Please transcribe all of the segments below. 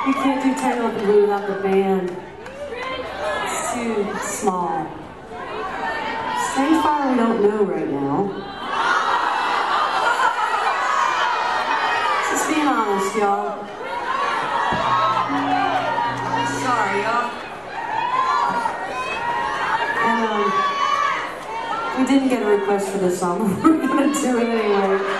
We can't do Tangle Up in Blue without the band. It's too small. Strange Fire we don't know right now. Just being honest, y'all. Sorry, y'all. And we didn't get a request for this song, but we're gonna do it anyway.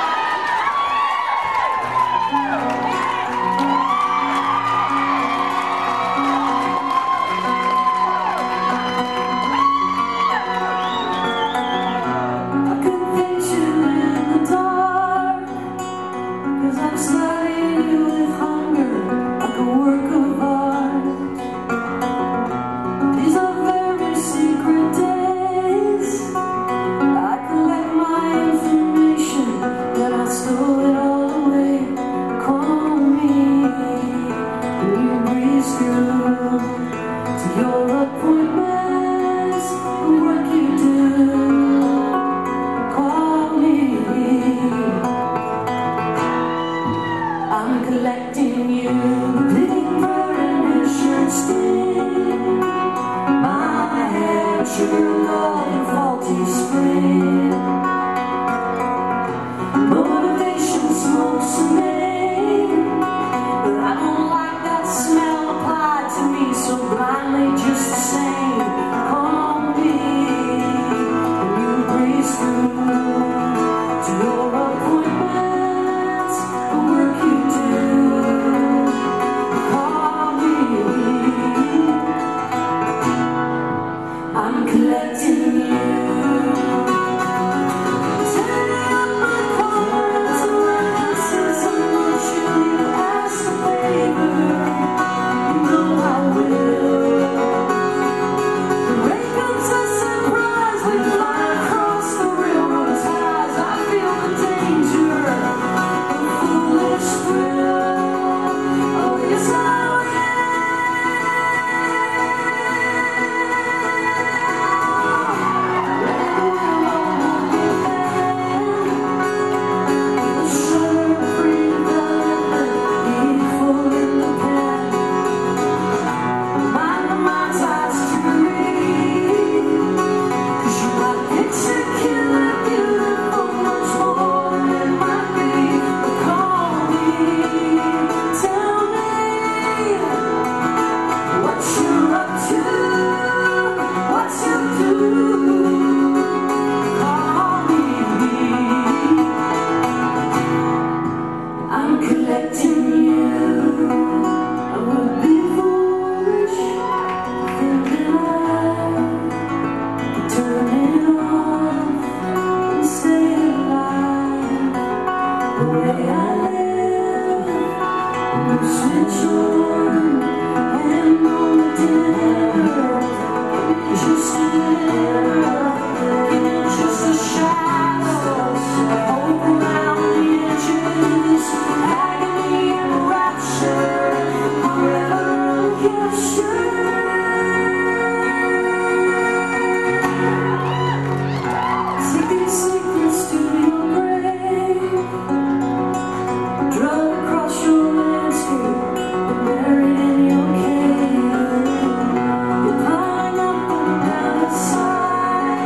Collecting you, bleeding burden insurance skin. My head, sugar love and faulty spring. Motivation smokes a name, but I don't like that smell applied to me so blindly just the same. Call me, and you breeze through to your appointments, the work you do. I'm collecting you. Side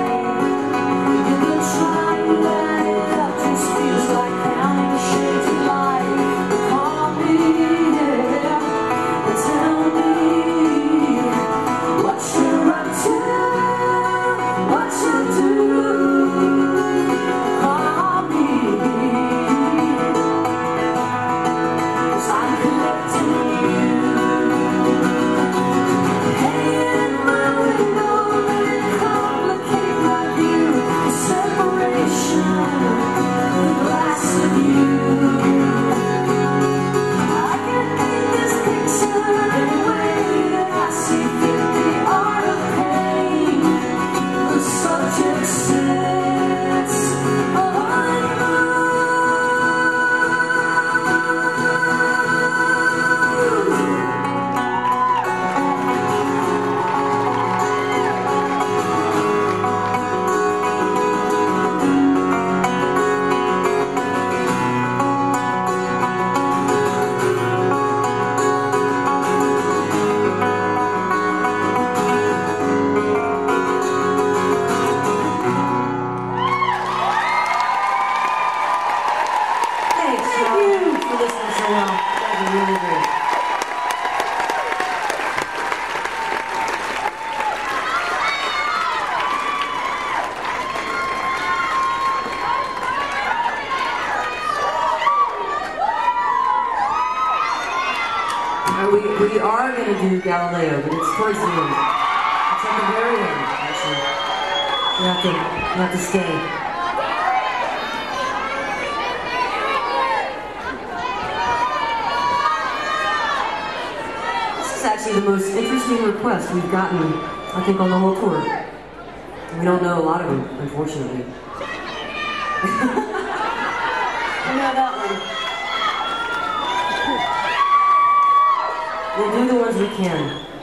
guys are really great. We are going to do Galileo, but it's towards the end. It's at the very end, actually. You have to stay. This is actually the most interesting request we've gotten, I think, on the whole tour. We don't know a lot of them, unfortunately. I know that one. We'll do the ones we can.